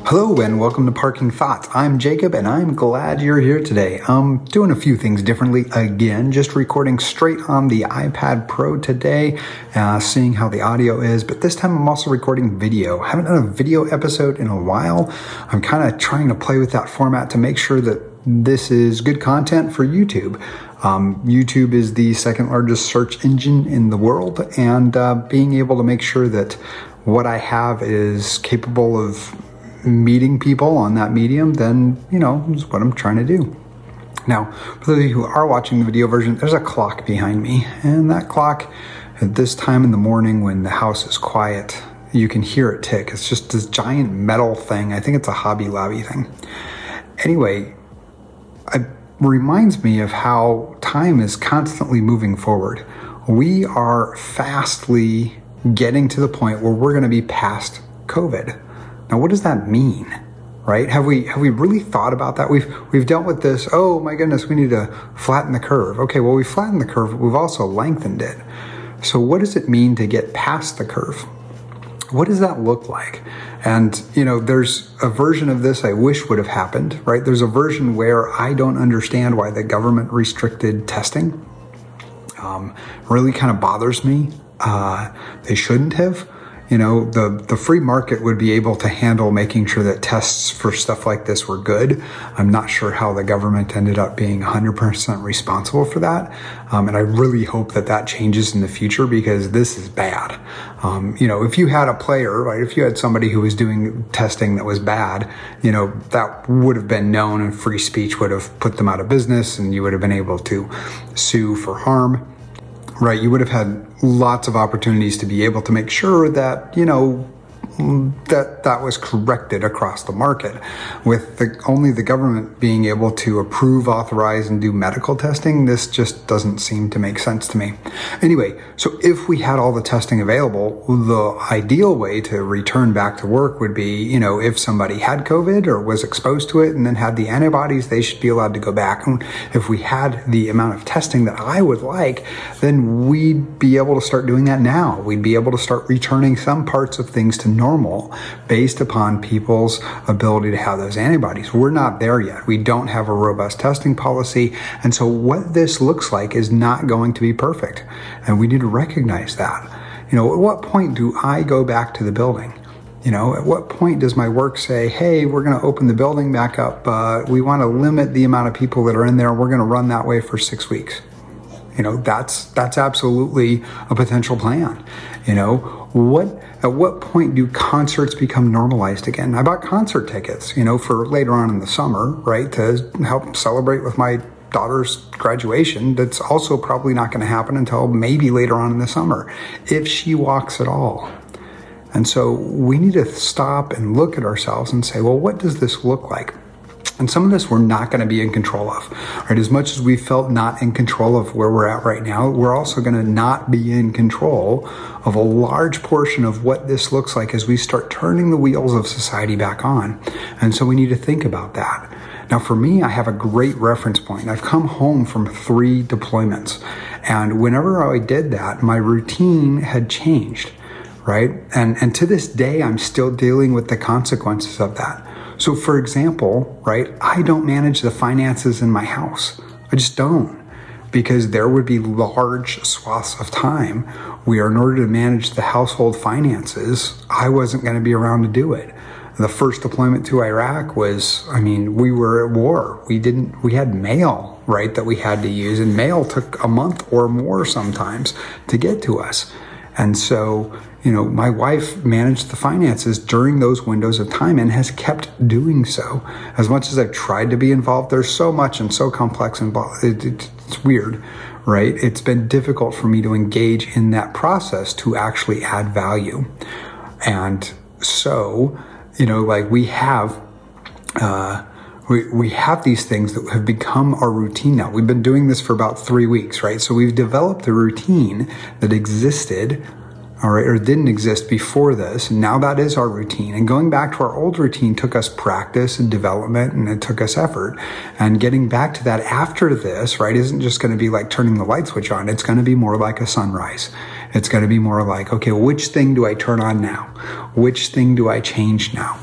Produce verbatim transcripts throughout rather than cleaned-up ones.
Hello and welcome to Parking Thoughts. I'm Jacob and I'm glad you're here today. I'm doing a few things differently again, just recording straight on the iPad Pro today, uh, seeing how the audio is, but this time I'm also recording video. I haven't done a video episode in a while. I'm kind of trying to play with that format to make sure that this is good content for YouTube. Um, YouTube is the second largest search engine in the world, and uh, being able to make sure that what I have is capable of meeting people on that medium, then, you know, is what I'm trying to do. Now, for those of you who are watching the video version, there's a clock behind me, and that clock at this time in the morning when the house is quiet, you can hear it tick. It's just this giant metal thing. I think it's a Hobby Lobby thing. Anyway, it reminds me of how time is constantly moving forward. We are fastly getting to the point where we're going to be past COVID. Now, what does that mean, right? Have we have we really thought about that? We've we've dealt with this, oh my goodness, we need to flatten the curve. Okay, well, we flattened the curve, but we've also lengthened it. So what does it mean to get past the curve? What does that look like? And, you know, there's a version of this I wish would have happened, right? There's a version where I don't understand why the government restricted testing. Um, really kind of bothers me. Uh, they shouldn't have. You know, the, the free market would be able to handle making sure that tests for stuff like this were good. I'm not sure how the government ended up being one hundred percent responsible for that. Um, and I really hope that that changes in the future, because this is bad. Um, you know, if you had a player, right, if you had somebody who was doing testing that was bad, you know, that would have been known, and free speech would have put them out of business, and you would have been able to sue for harm. Right, you would have had lots of opportunities to be able to make sure that, you know, that that was corrected across the market. With the, only the government being able to approve, authorize, and do medical testing, this just doesn't seem to make sense to me. Anyway, so if we had all the testing available, the ideal way to return back to work would be, you know, if somebody had COVID or was exposed to it and then had the antibodies, they should be allowed to go back. And if we had the amount of testing that I would like, then we'd be able to start doing that now. We'd be able to start returning some parts of things to normal. Normal based upon people's ability to have those antibodies. We're not there yet. We don't have a robust testing policy. And so what this looks like is not going to be perfect. And we need to recognize that. You know, at what point do I go back to the building? You know, at what point does my work say, hey, we're going to open the building back up. Uh, we want to limit the amount of people that are in there. We're going to run that way for six weeks. You know, that's that's absolutely a potential plan. You know, what at what point do concerts become normalized again? I bought concert tickets, you know, for later on in the summer, right, to help celebrate with my daughter's graduation. That's also probably not going to happen until maybe later on in the summer, if she walks at all. And so we need to stop and look at ourselves and say, well, what does this look like? And some of this we're not going to be in control of, right? As much as we felt not in control of where we're at right now, we're also going to not be in control of a large portion of what this looks like as we start turning the wheels of society back on. And so we need to think about that. Now, for me, I have a great reference point. I've come home from three deployments, and whenever I did that, my routine had changed, right? And, and to this day, I'm still dealing with the consequences of that. So for example, right, I don't manage the finances in my house. I just don't, because there would be large swaths of time where in order to manage the household finances, I wasn't going to be around to do it. The first deployment to Iraq was, I mean, we were at war. We didn't, we had mail, right, that we had to use, and mail took a month or more sometimes to get to us. And so, you know, my wife managed the finances during those windows of time and has kept doing so. As much as I've tried to be involved, there's so much and so complex and it, it, it's weird, right? It's been difficult for me to engage in that process to actually add value. And so, you know, like we have, uh, we, we have these things that have become our routine now. We've been doing this for about three weeks, right? So we've developed a routine that existed, all right, or didn't exist before this. And now that is our routine. And going back to our old routine took us practice and development, and it took us effort. And getting back to that after this, right, isn't just going to be like turning the light switch on. It's going to be more like a sunrise. It's going to be more like, okay, which thing do I turn on now? Which thing do I change now?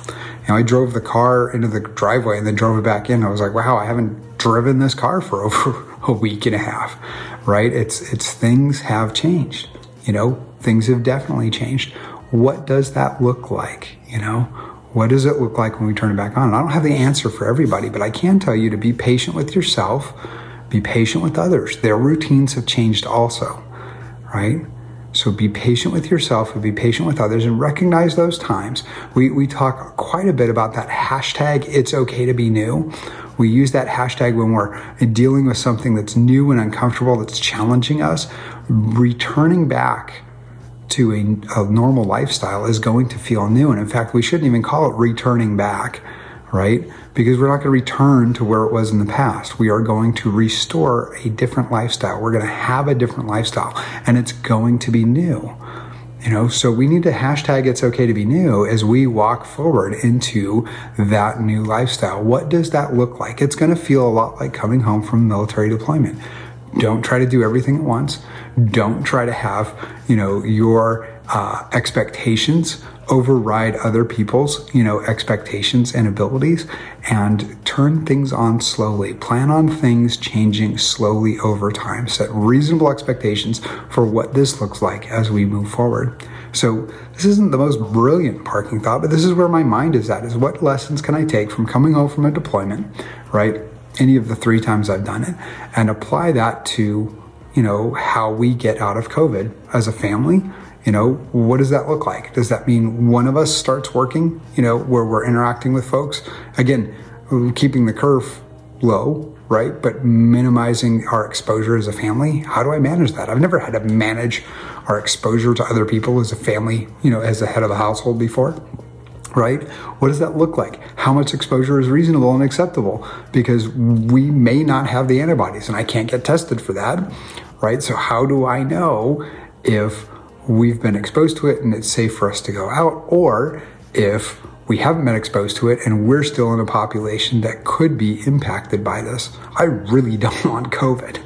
You know, I drove the car into the driveway and then drove it back in. I was like, wow, I haven't driven this car for over a week and a half, right? It's, it's things have changed, you know, things have definitely changed. What does that look like? You know, what does it look like when we turn it back on? And I don't have the answer for everybody, but I can tell you to be patient with yourself, be patient with others. Their routines have changed also, right? So be patient with yourself and be patient with others and recognize those times. We, we talk quite a bit about that hashtag, it's okay to be new. We use that hashtag when we're dealing with something that's new and uncomfortable, that's challenging us. Returning back to a, a normal lifestyle is going to feel new. And in fact, we shouldn't even call it returning back, right? Because we're not going to return to where it was in the past. We are going to restore a different lifestyle. We're going to have a different lifestyle and it's going to be new. You know, so we need to hashtag it's okay to be new as we walk forward into that new lifestyle. What does that look like? It's going to feel a lot like coming home from military deployment. Don't try to do everything at once. Don't try to have, you know, your uh, expectations override other people's, you know, expectations and abilities, and turn things on slowly. Plan on things changing slowly over time. Set reasonable expectations for what this looks like as we move forward. So this isn't the most brilliant parking thought, but this is where my mind is at, is what lessons can I take from coming home from a deployment, right? Any of the three times I've done it, and apply that to, you know, how we get out of COVID as a family. You know, what does that look like? Does that mean one of us starts working, you know, where we're interacting with folks? Again, keeping the curve low, right? But minimizing our exposure as a family. How do I manage that? I've never had to manage our exposure to other people as a family, you know, as the head of a household before. Right? What does that look like? How much exposure is reasonable and acceptable? Because we may not have the antibodies and I can't get tested for that, right? So how do I know if we've been exposed to it and it's safe for us to go out, or if we haven't been exposed to it and we're still in a population that could be impacted by this? I really don't want COVID.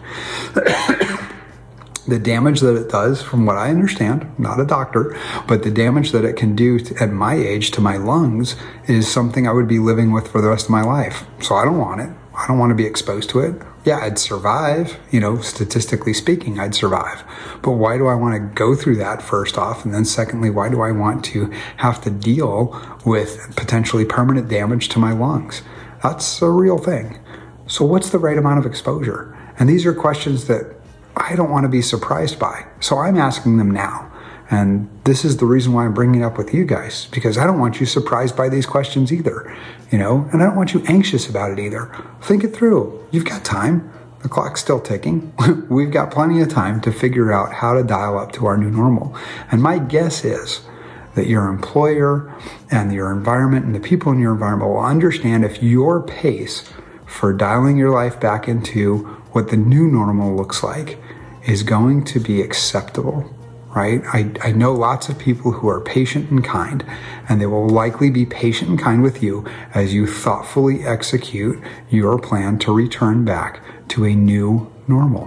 The damage that it does, from what I understand, not a doctor, but the damage that it can do to, at my age to my lungs is something I would be living with for the rest of my life. So I don't want it. I don't want to be exposed to it. Yeah, I'd survive, you know, statistically speaking, I'd survive. But why do I want to go through that first off? And then secondly, why do I want to have to deal with potentially permanent damage to my lungs? That's a real thing. So what's the right amount of exposure? And these are questions that I don't want to be surprised by. So I'm asking them now. And this is the reason why I'm bringing it up with you guys, because I don't want you surprised by these questions either, you know, and I don't want you anxious about it either. Think it through. You've got time. The clock's still ticking. We've got plenty of time to figure out how to dial up to our new normal. And my guess is that your employer and your environment and the people in your environment will understand if your pace for dialing your life back into what the new normal looks like is going to be acceptable, right? I, I know lots of people who are patient and kind, and they will likely be patient and kind with you as you thoughtfully execute your plan to return back to a new normal.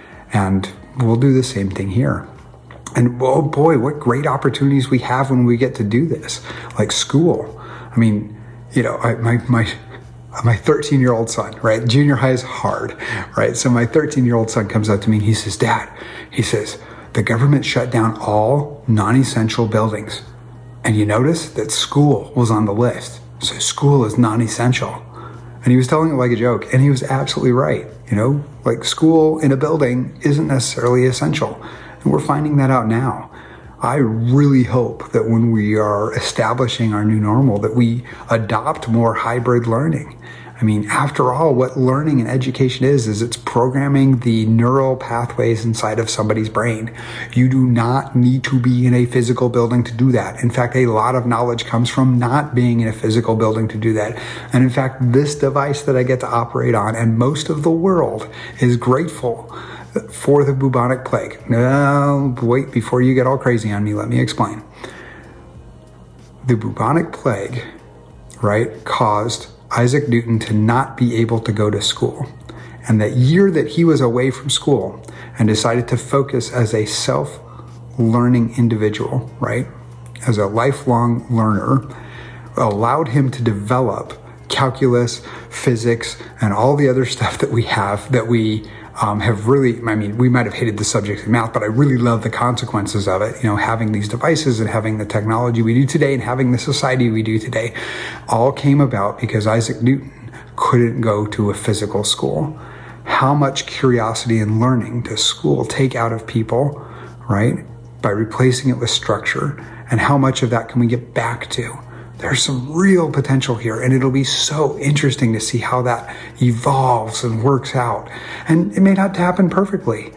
And we'll do the same thing here. And oh boy, what great opportunities we have when we get to do this, like school. I mean, you know, I, my, my, my thirteen year old son, right? Junior high is hard, right? So my thirteen year old son comes up to me and he says, Dad, he says, the government shut down all non-essential buildings. And you notice that school was on the list. So school is non-essential. And he was telling it like a joke, and he was absolutely right. You know, like school in a building isn't necessarily essential. And we're finding that out now. I really hope that when we are establishing our new normal, that we adopt more hybrid learning. I mean, after all, what learning and education is, is it's programming the neural pathways inside of somebody's brain. You do not need to be in a physical building to do that. In fact, a lot of knowledge comes from not being in a physical building to do that. And in fact, this device that I get to operate on, and most of the world is grateful for the bubonic plague. No, wait, before you get all crazy on me, let me explain. The bubonic plague, right, caused Isaac Newton to not be able to go to school. And that year that he was away from school and decided to focus as a self-learning individual, right, as a lifelong learner, allowed him to develop calculus, physics, and all the other stuff that we have that we um, have really, I mean, we might have hated the subject of math, but I really love the consequences of it. You know, having these devices and having the technology we do today and having the society we do today all came about because Isaac Newton couldn't go to a physical school. How much curiosity and learning does school take out of people, right, by replacing it with structure? And how much of that can we get back to? There's some real potential here, and it'll be so interesting to see how that evolves and works out. And it may not happen perfectly,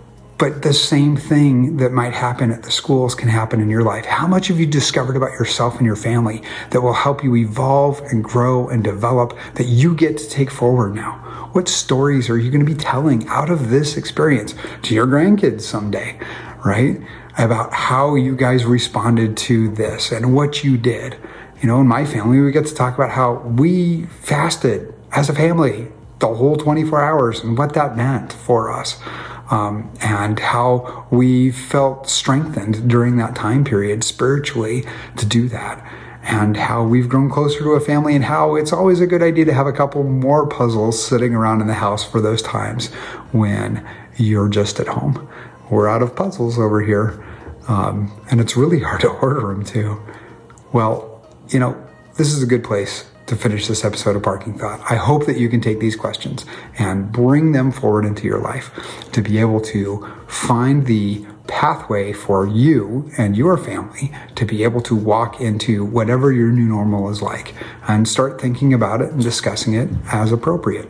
but the same thing that might happen at the schools can happen in your life. How much have you discovered about yourself and your family that will help you evolve and grow and develop that you get to take forward now? What stories are you going to be telling out of this experience to your grandkids someday, right? About how you guys responded to this and what you did. You know, in my family, we get to talk about how we fasted as a family the whole twenty-four hours and what that meant for us. Um, and how we felt strengthened during that time period spiritually to do that. And how we've grown closer to a family and how it's always a good idea to have a couple more puzzles sitting around in the house for those times when you're just at home. We're out of puzzles over here. Um, and it's really hard to order them too. Well, you know, this is a good place to finish this episode of Parking Thought. I hope that you can take these questions and bring them forward into your life to be able to find the pathway for you and your family to be able to walk into whatever your new normal is like and start thinking about it and discussing it as appropriate.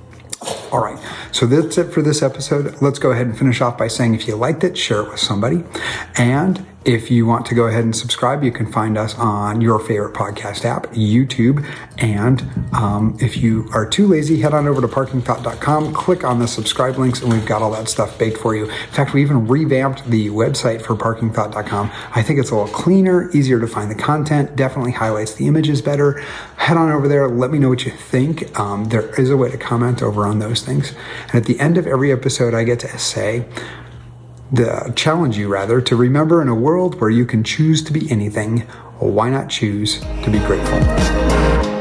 All right, so that's it for this episode. Let's go ahead and finish off by saying if you liked it, share it with somebody. And if you want to go ahead and subscribe, you can find us on your favorite podcast app, YouTube. And um, if you are too lazy, head on over to parking thought dot com, click on the subscribe links, and we've got all that stuff baked for you. In fact, we even revamped the website for parking thought dot com. I think it's a little cleaner, easier to find the content, definitely highlights the images better. Head on over there. Let me know what you think. Um, there is a way to comment over on those things. And at the end of every episode, I get to say, the challenge you rather, to remember in a world where you can choose to be anything, why not choose to be grateful?